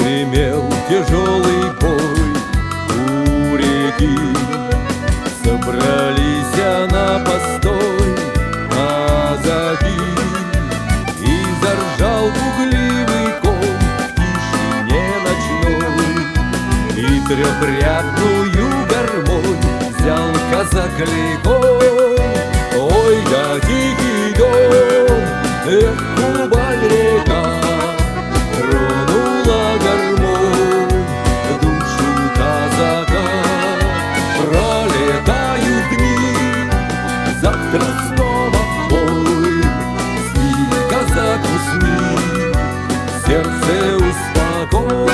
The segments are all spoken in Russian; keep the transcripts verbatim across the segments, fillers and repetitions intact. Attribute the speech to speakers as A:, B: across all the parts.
A: Гремел тяжелый бой у реки. Собрались на постой казаки, и заржал пугливый конь в тишине ночной. И трехрядную гармонь взял казак легкой. Ой, да тихий дон, эх, Кубань-река, тронула гармонь душу казака. Пролетают дни, завтра снова бой. Спи, казак, усни, сердце успокой.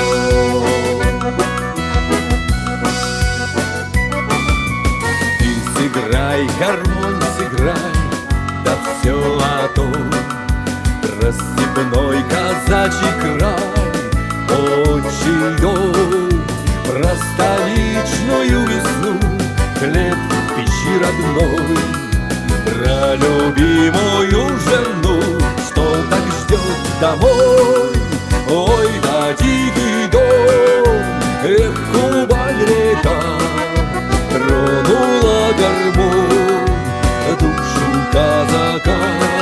A: Ты сыграй, гармонь, сыграй, да все о том. Про степной казачий край, отчий дом, про столичную весну, хлеб в печи родной, про любимую жену, что так ждет домой. Ой, да тихий дом, эх, Кубань-река, тронула гармонь душу казака.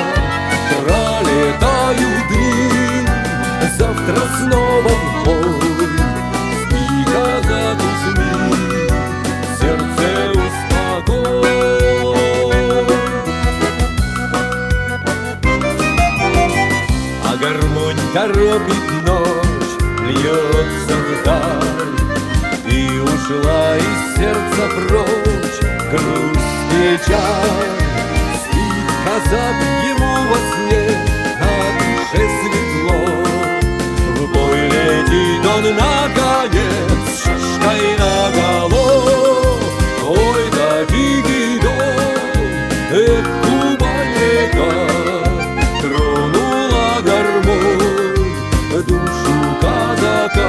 A: Пролетают дни, завтра снова в бой. Спи, казак, усни, сердце успокой. А гармонь торопит ночь, льется вдаль, и ушла из сердца прочь грусть, печаль. Спит казак, ему во сне на душе светло. В бой летит он наконец, шашкой наголо. Ой, да тихий дон, эх, Кубань-река, тронула гармонь душу казака.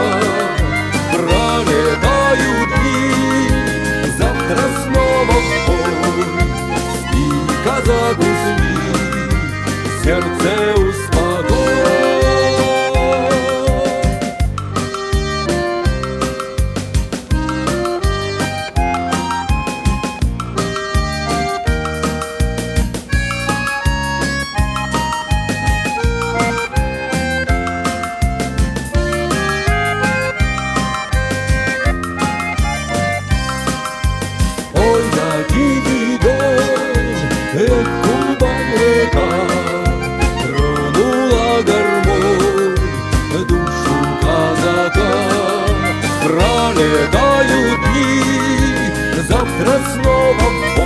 A: Пролетают дни, завтра снова в бой. Спи, казак, усни, сердце успокой. Ой, да тихий дон, эх, Кубань-река, тронула гармонь душу казака. Пролетают дни, завтра снова в бой.